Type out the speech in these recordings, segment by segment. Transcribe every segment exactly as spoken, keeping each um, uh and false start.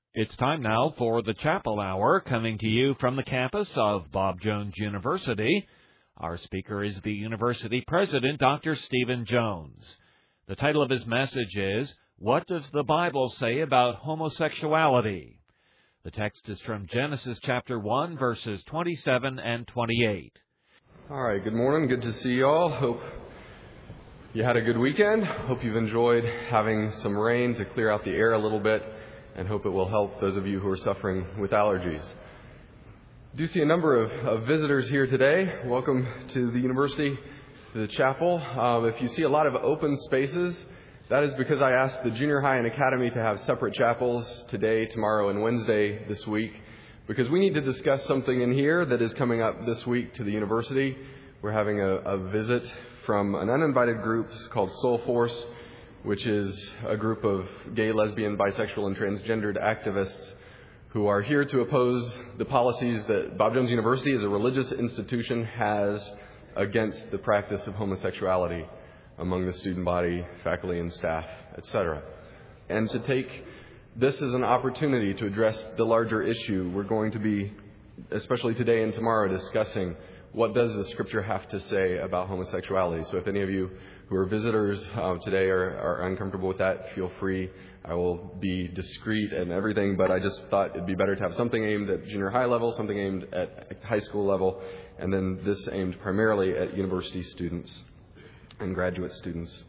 It's time now for the Chapel Hour, coming to you from the campus of Bob Jones University. Our speaker is the university president, Doctor Stephen Jones. The title of his message is, What Does the Bible Say About Homosexuality? The text is from Genesis chapter one, verses twenty-seven and twenty-eight. All right, good morning. Good to see you all. Hope you had a good weekend. Hope you've enjoyed having some rain to clear out the air a little bit, and hope it will help those of you who are suffering with allergies. I do see a number of, of visitors here today. Welcome to the university, to the chapel. Um, if you see a lot of open spaces, that is because I asked the junior high and academy to have separate chapels today, tomorrow, and Wednesday this week, because we need to discuss something in here that is coming up this week to the university. We're having a, a visit from an uninvited group called Soul Force, which is a group of gay, lesbian, bisexual, and transgendered activists who are here to oppose the policies that Bob Jones University as a religious institution has against the practice of homosexuality among the student body, faculty, and staff, et cetera. And to take this as an opportunity to address the larger issue, we're going to be, especially today and tomorrow, discussing what does the Scripture have to say about homosexuality. So if any of you who are visitors uh, today are, are uncomfortable with that, feel free. I will be discreet and everything, but I just thought it'd be better to have something aimed at junior high level, something aimed at high school level, and then this aimed primarily at university students and graduate students.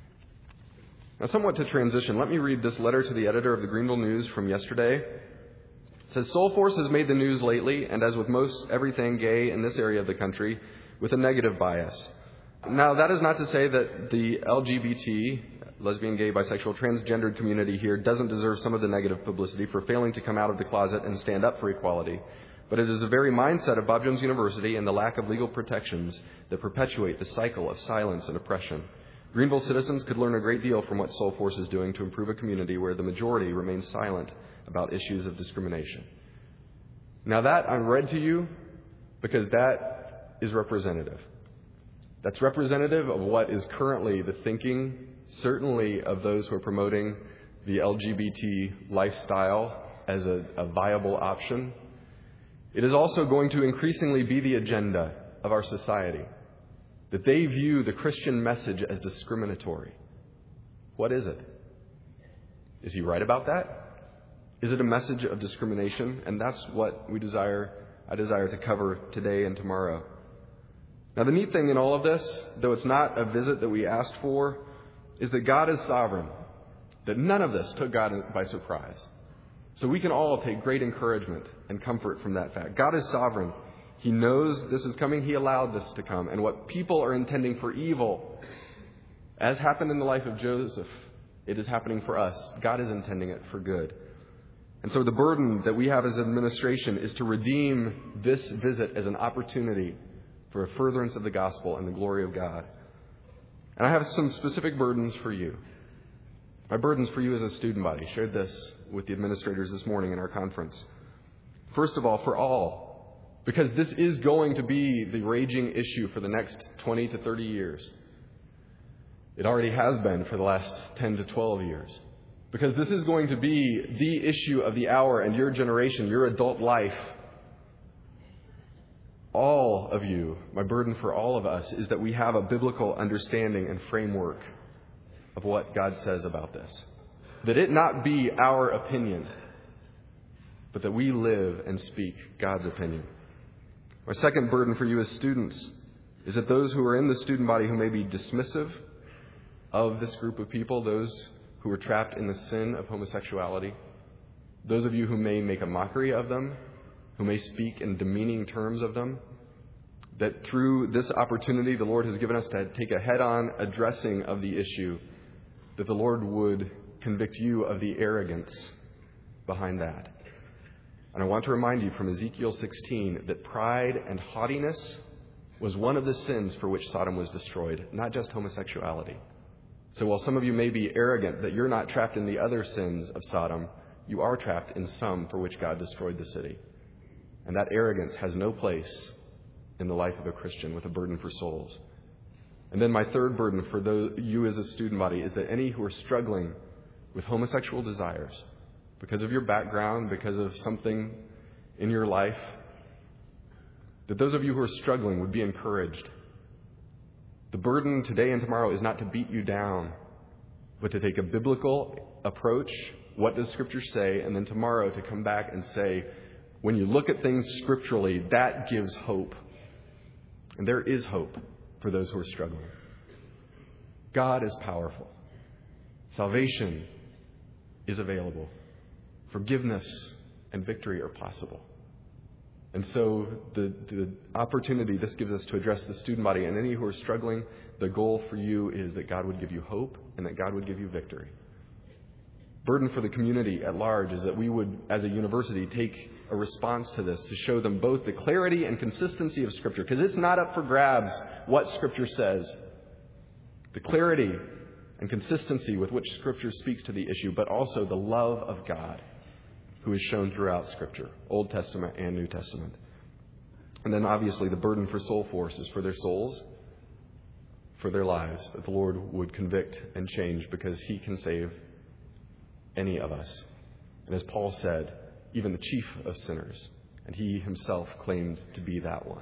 Now, somewhat to transition, let me read this letter to the editor of the Greenville News from yesterday. It says, Soul Force has made the news lately, and as with most everything gay in this area of the country, with a negative bias. Now, that is not to say that the L G B T, lesbian, gay, bisexual, transgendered community here doesn't deserve some of the negative publicity for failing to come out of the closet and stand up for equality. But it is the very mindset of Bob Jones University and the lack of legal protections that perpetuate the cycle of silence and oppression. Greenville citizens could learn a great deal from what Soul Force is doing to improve a community where the majority remains silent about issues of discrimination. Now that I'm read to you because that is representative. That's representative of what is currently the thinking, certainly of those who are promoting the L G B T lifestyle as a, a viable option. It is also going to increasingly be the agenda of our society, that they view the Christian message as discriminatory. What is it? Is he right about that? Is it a message of discrimination? And that's what we desire, I desire to cover today and tomorrow. Now, the neat thing in all of this, though it's not a visit that we asked for, is that God is sovereign, that none of this took God by surprise. So we can all take great encouragement and comfort from that fact. God is sovereign. He knows this is coming. He allowed this to come. And what people are intending for evil, as happened in the life of Joseph, it is happening for us. God is intending it for good. And so the burden that we have as administration is to redeem this visit as an opportunity for a furtherance of the gospel and the glory of God. And I have some specific burdens for you. My burdens for you as a student body. I shared this with the administrators this morning in our conference. First of all, for all, because this is going to be the raging issue for the next twenty to thirty years. It already has been for the last ten to twelve years. Because this is going to be the issue of the hour and your generation, your adult life. All of you, my burden for all of us is that we have a biblical understanding and framework of what God says about this. That it not be our opinion, but that we live and speak God's opinion. My second burden for you as students is that those who are in the student body who may be dismissive of this group of people, those who are trapped in the sin of homosexuality, those of you who may make a mockery of them, who may speak in demeaning terms of them, that through this opportunity the Lord has given us to take a head-on addressing of the issue, that the Lord would convict you of the arrogance behind that. And I want to remind you from Ezekiel sixteen that pride and haughtiness was one of the sins for which Sodom was destroyed, not just homosexuality. So while some of you may be arrogant that you're not trapped in the other sins of Sodom, you are trapped in some for which God destroyed the city. And that arrogance has no place in the life of a Christian with a burden for souls. And then my third burden for those, you as a student body is that any who are struggling with homosexual desires, because of your background, because of something in your life, that those of you who are struggling would be encouraged. The burden today and tomorrow is not to beat you down, but to take a biblical approach. What does Scripture say? And then tomorrow to come back and say, when you look at things scripturally, that gives hope. And there is hope for those who are struggling. God is powerful. Salvation is available. Forgiveness and victory are possible. And so the, the opportunity this gives us to address the student body and any who are struggling, the goal for you is that God would give you hope and that God would give you victory. Burden for the community at large is that we would, as a university, take a response to this to show them both the clarity and consistency of Scripture, because it's not up for grabs what Scripture says. The clarity and consistency with which Scripture speaks to the issue, but also the love of God who is shown throughout Scripture, Old Testament and New Testament. And then obviously the burden for Soul Force is for their souls, for their lives, that the Lord would convict and change because He can save any of us. And as Paul said, even the chief of sinners, and He Himself claimed to be that one.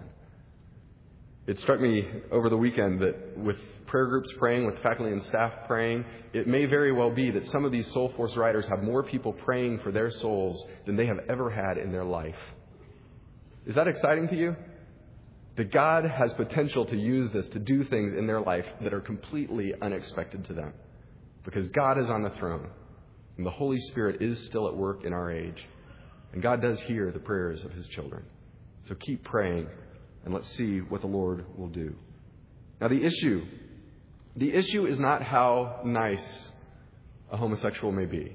It struck me over the weekend that with prayer groups praying, with faculty and staff praying, it may very well be that some of these Soul Force writers have more people praying for their souls than they have ever had in their life. Is that exciting to you? That God has potential to use this to do things in their life that are completely unexpected to them. Because God is on the throne, and the Holy Spirit is still at work in our age. And God does hear the prayers of His children. So keep praying, and let's see what the Lord will do. Now the issue, the issue is not how nice a homosexual may be.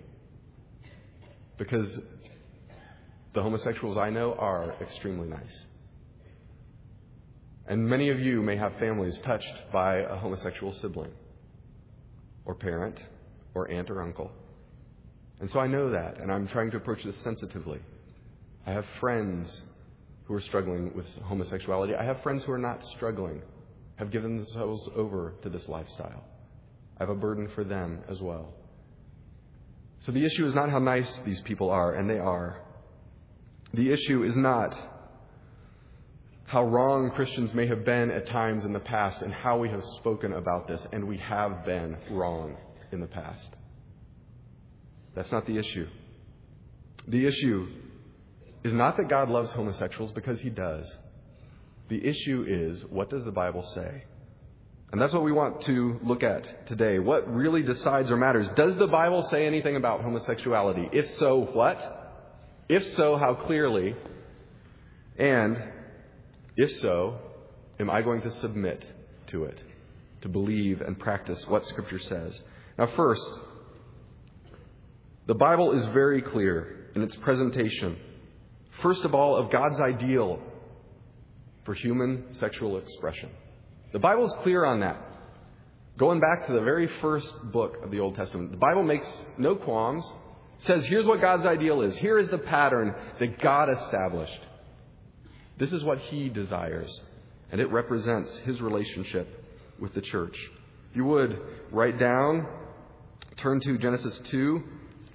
Because the homosexuals I know are extremely nice. And many of you may have families touched by a homosexual sibling, or parent, or aunt or uncle. And so I know that, and I'm trying to approach this sensitively. I have friends who are struggling with homosexuality. I have friends who are not struggling, have given themselves over to this lifestyle. I have a burden for them as well. So the issue is not how nice these people are, and they are. The issue is not how wrong Christians may have been at times in the past and how we have spoken about this, and we have been wrong in the past. That's not the issue. The issue is not that God loves homosexuals, because He does. The issue is, what does the Bible say? And that's what we want to look at today. What really decides or matters? Does the Bible say anything about homosexuality? If so, what? If so, how clearly? And if so, am I going to submit to it, to believe and practice what Scripture says? Now first, the Bible is very clear in its presentation, first of all, of God's ideal for human sexual expression. The Bible is clear on that. Going back to the very first book of the Old Testament, the Bible makes no qualms, says here's what God's ideal is. Here is the pattern that God established. This is what He desires, and it represents His relationship with the church. If you would, write down, turn to Genesis two.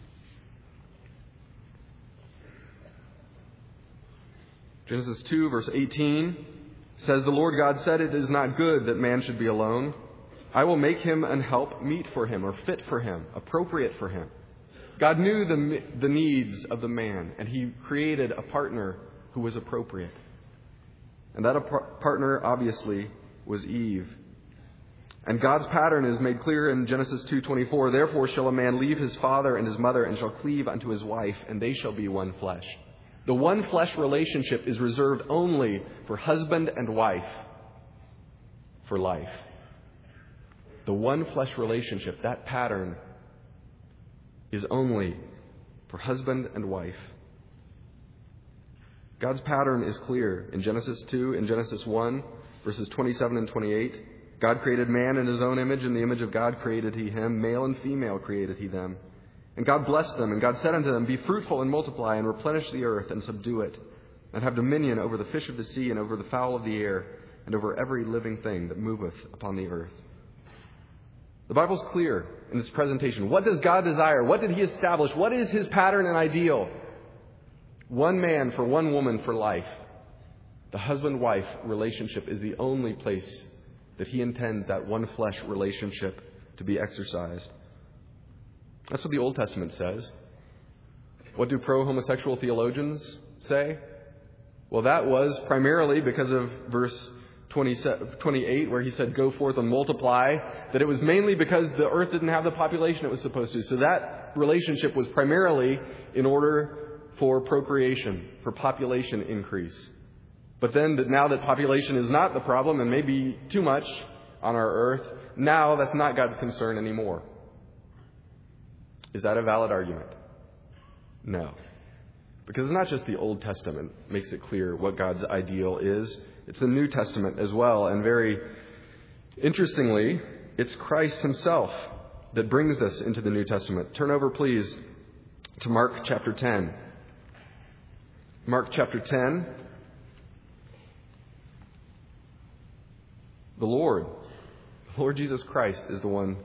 Genesis two, verse eighteen says, "The Lord God said, it is not good that man should be alone. I will make him an help meet for him," or fit for him, appropriate for him. God knew the, the needs of the man, and He created a partner who was appropriate. And that partner, obviously, was Eve. And God's pattern is made clear in Genesis two twenty-four. "Therefore shall a man leave his father and his mother, and shall cleave unto his wife, and they shall be one flesh." The one flesh relationship is reserved only for husband and wife for life. The one flesh relationship, that pattern, is only for husband and wife. God's pattern is clear in Genesis two, in Genesis one, verses twenty-seven and twenty-eight. "God created man in His own image. In the image of God created He him. Male and female created He them. And God blessed them, and God said unto them, Be fruitful and multiply, and replenish the earth, and subdue it, and have dominion over the fish of the sea, and over the fowl of the air, and over every living thing that moveth upon the earth." The Bible's clear. in this presentation. What does God desire? What did He establish? What is His pattern and ideal? One man for one woman for life. The husband-wife relationship is the only place that He intends that one flesh relationship to be exercised. That's what the Old Testament says. What do pro-homosexual theologians say? Well, that was primarily because of verse twenty-eight, where He said, go forth and multiply, that it was mainly because the earth didn't have the population it was supposed to. So that relationship was primarily in order for procreation, for population increase. But then now that population is not the problem and maybe too much on our earth, now that's not God's concern anymore. Is that a valid argument? No. Because it's not just the Old Testament makes it clear what God's ideal is. It's the New Testament as well. And very interestingly, it's Christ Himself that brings this into the New Testament. Turn over, please, to Mark chapter ten. Mark chapter ten. The Lord, the Lord Jesus Christ is the one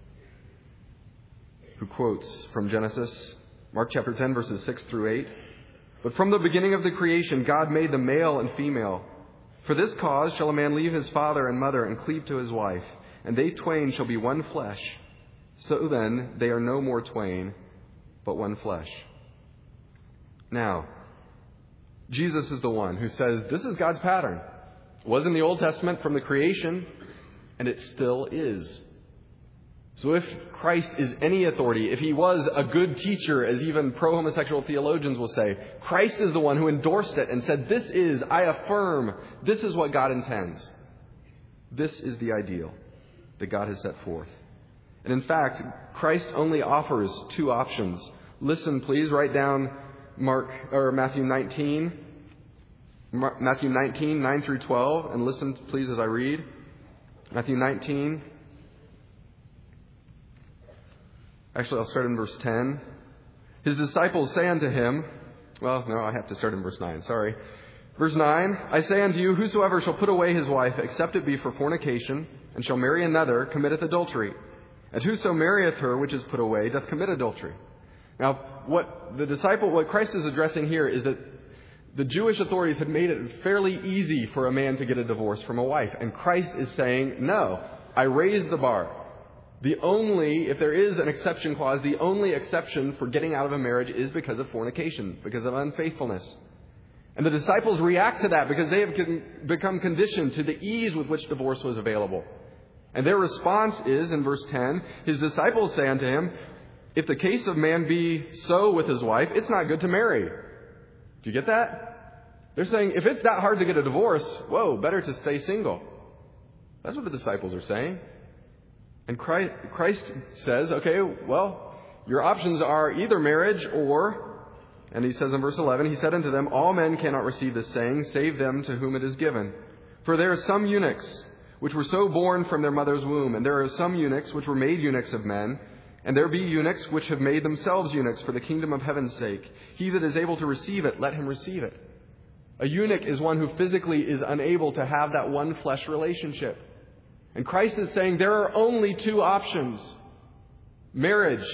who quotes from Genesis, Mark chapter ten, verses six through eight. But from the beginning of the creation, God made them male and female. For this cause shall a man leave his father and mother and cleave to his wife, and they twain shall be one flesh. So then they are no more twain, but one flesh. Now, Jesus is the one who says this is God's pattern. It was in the Old Testament from the creation, and it still is. So if Christ is any authority, if He was a good teacher, as even pro-homosexual theologians will say, Christ is the one who endorsed it and said, this is, I affirm, this is what God intends. This is the ideal that God has set forth. And in fact, Christ only offers two options. Listen, please, write down Mark or Matthew nineteen. Matthew nineteen, nine through twelve, and listen, please, as I read. Matthew nineteen. Actually, I'll start in verse ten. His disciples say unto Him, well, no, I have to start in verse nine, sorry. Verse nine, I say unto you, whosoever shall put away his wife, except it be for fornication, and shall marry another, committeth adultery. And whoso marrieth her which is put away, doth commit adultery. Now, what the disciple, what Christ is addressing here is that the Jewish authorities had made it fairly easy for a man to get a divorce from a wife. And Christ is saying, no, I raised the bar. The only, if there is an exception clause, the only exception for getting out of a marriage is because of fornication, because of unfaithfulness. And the disciples react to that because they have become conditioned to the ease with which divorce was available. And their response is, in verse ten, His disciples say unto Him, if the case of man be so with his wife, it's not good to marry. Do you get that? They're saying, if it's that hard to get a divorce, whoa, better to stay single. That's what the disciples are saying. And Christ, Christ says, okay, well, your options are either marriage or, and He says in verse eleven, He said unto them, all men cannot receive this saying, save them to whom it is given. For there are some eunuchs which were so born from their mother's womb, and there are some eunuchs which were made eunuchs of men, and there be eunuchs which have made themselves eunuchs for the kingdom of heaven's sake. He that is able to receive it, let him receive it. A eunuch is one who physically is unable to have that one flesh relationship. And Christ is saying there are only two options: marriage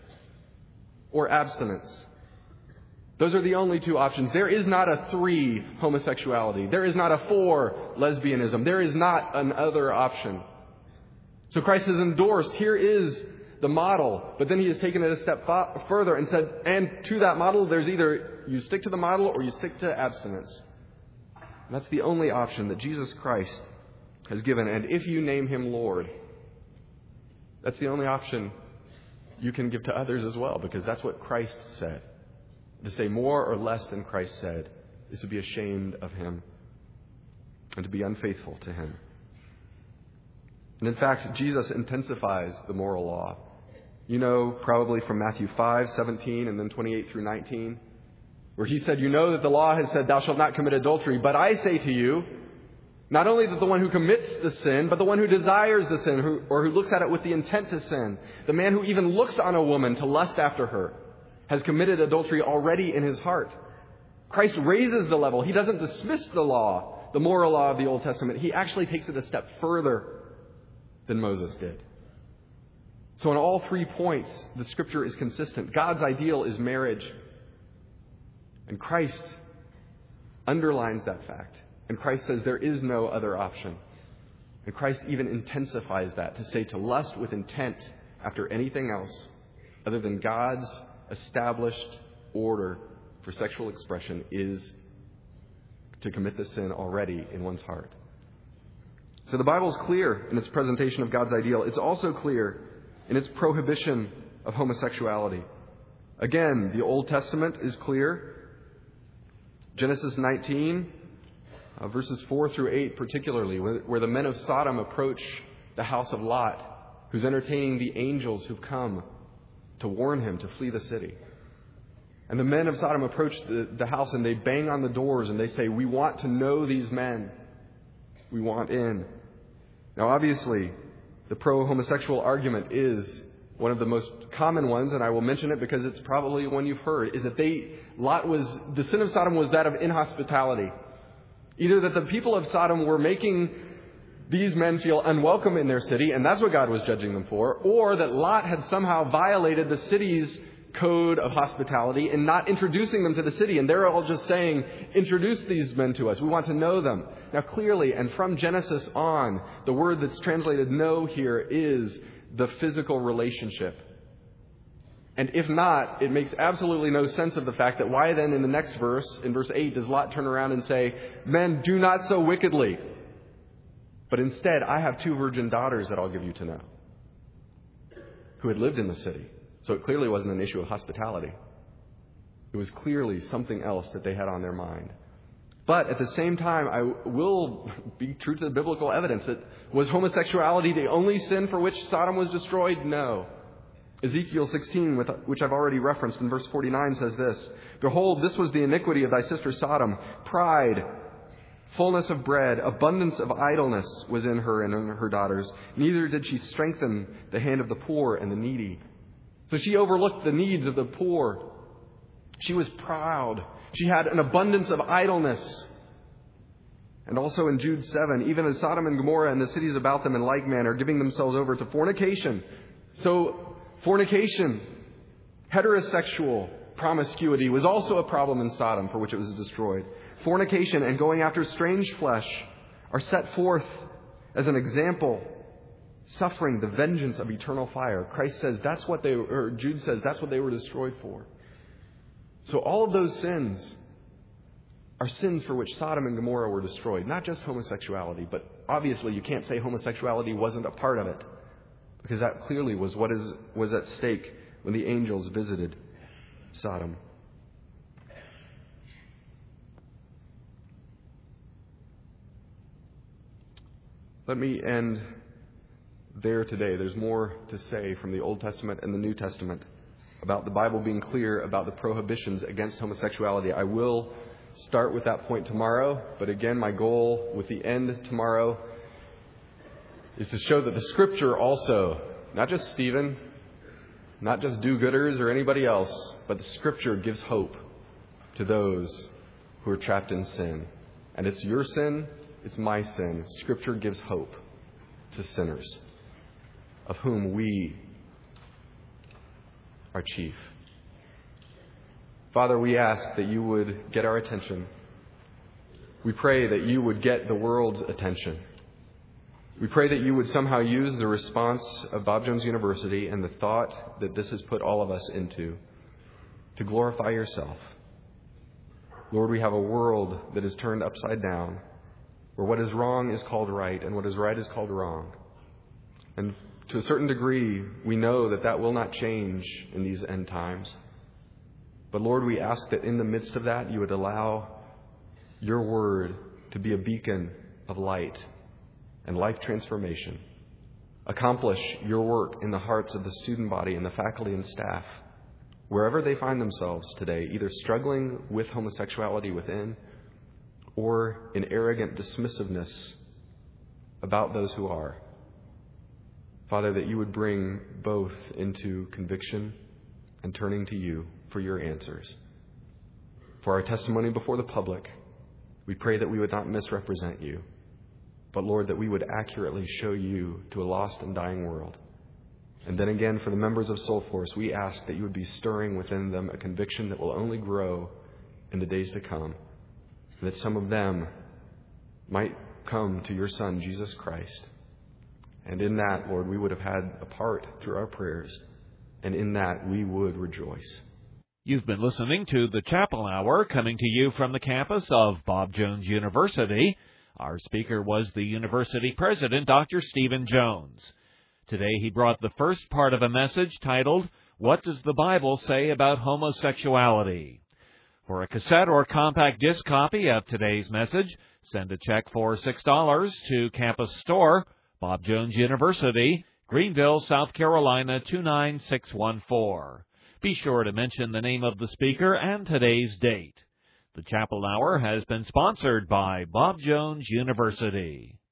or abstinence. Those are the only two options. There is not a three homosexuality. There is not a four lesbianism. There is not another option. So Christ has endorsed, here is the model, but then He has taken it a step fa- further and said, and to that model, there's either you stick to the model or you stick to abstinence. And that's the only option that Jesus Christ has given. And if you name Him Lord, that's the only option you can give to others as well, because that's what Christ said. To say more or less than Christ said is to be ashamed of Him and to be unfaithful to Him. And in fact, Jesus intensifies the moral law. You know, probably from Matthew five, seventeen, and then twenty-eight through nineteen, where He said, you know that the law has said, thou shalt not commit adultery, but I say to you, not only that the one who commits the sin, but the one who desires the sin, who, or who looks at it with the intent to sin, the man who even looks on a woman to lust after her, has committed adultery already in his heart. Christ raises the level. He doesn't dismiss the law, the moral law of the Old Testament. He actually takes it a step further than Moses did. So on all three points, the Scripture is consistent. God's ideal is marriage. And Christ underlines that fact. And Christ says there is no other option. And Christ even intensifies that to say to lust with intent after anything else other than God's established order for sexual expression is to commit the sin already in one's heart. So the Bible is clear in its presentation of God's ideal. It's also clear in its prohibition of homosexuality. Again, the Old Testament is clear. Genesis nineteen, uh, verses four through eight particularly, where, where the men of Sodom approach the house of Lot, who's entertaining the angels who've come to warn him to flee the city. And the men of Sodom approach the, the house and they bang on the doors and they say, "We want to know these men. We want in." Now, obviously, the pro-homosexual argument is one of the most common ones, and I will mention it because it's probably one you've heard, is that they, Lot was, the sin of Sodom was that of inhospitality. Either that the people of Sodom were making these men feel unwelcome in their city, and that's what God was judging them for, or that Lot had somehow violated the city's code of hospitality in not introducing them to the city. And they're all just saying, "Introduce these men to us. We want to know them." Now, clearly, and from Genesis on, the word that's translated "know" here is the physical relationship. And if not, it makes absolutely no sense of the fact that why then in the next verse, in verse eight, does Lot turn around and say, "Men, do not so wickedly. But instead, I have two virgin daughters that I'll give you to know," who had lived in the city. So it clearly wasn't an issue of hospitality. It was clearly something else that they had on their mind. But at the same time, I will be true to the biblical evidence. That was homosexuality the only sin for which Sodom was destroyed? No. Ezekiel sixteen, which I've already referenced in verse forty-nine, says this: "Behold, this was the iniquity of thy sister Sodom. Pride, fullness of bread, abundance of idleness was in her and in her daughters. Neither did she strengthen the hand of the poor and the needy." So she overlooked the needs of the poor. She was proud. She had an abundance of idleness. And also in Jude seven, even as Sodom and Gomorrah and the cities about them in like manner, giving themselves over to fornication. So fornication, heterosexual promiscuity was also a problem in Sodom for which it was destroyed. Fornication and going after strange flesh are set forth as an example, suffering the vengeance of eternal fire. Christ says that's what they, or Jude says that's what they were destroyed for. So all of those sins are sins for which Sodom and Gomorrah were destroyed. Not just homosexuality, but obviously you can't say homosexuality wasn't a part of it, because that clearly was what is was at stake when the angels visited Sodom. Let me end there today. There's more to say from the Old Testament and the New Testament about the Bible being clear about the prohibitions against homosexuality. I will start with that point tomorrow, but again, my goal with the end tomorrow is to show that the Scripture also, not just Stephen, not just do-gooders or anybody else, but the Scripture gives hope to those who are trapped in sin. And it's your sin, it's my sin. Scripture gives hope to sinners, of whom we are chief. Father, we ask that you would get our attention. We pray that you would get the world's attention. We pray that you would somehow use the response of Bob Jones University and the thought that this has put all of us into to glorify yourself. Lord, we have a world that is turned upside down, where what is wrong is called right and what is right is called wrong. And to a certain degree, we know that that will not change in these end times. But Lord, we ask that in the midst of that, you would allow your word to be a beacon of light and life transformation. Accomplish your work in the hearts of the student body and the faculty and staff, wherever they find themselves today, either struggling with homosexuality within or in arrogant dismissiveness about those who are. Father, that you would bring both into conviction and turning to you for your answers. For our testimony before the public, we pray that we would not misrepresent you, but Lord, that we would accurately show you to a lost and dying world. And then again, for the members of Soul Force, we ask that you would be stirring within them a conviction that will only grow in the days to come, and that some of them might come to your Son, Jesus Christ. And in that, Lord, we would have had a part through our prayers, and in that we would rejoice. You've been listening to the Chapel Hour, coming to you from the campus of Bob Jones University. Our speaker was the university president, Doctor Stephen Jones. Today he brought the first part of a message titled, What Does the Bible Say About Homosexuality? For a cassette or compact disc copy of today's message, send a check for six dollars to Campus Store, Bob Jones University, Greenville, South Carolina, two nine six one four. Be sure to mention the name of the speaker and today's date. The Chapel Hour has been sponsored by Bob Jones University.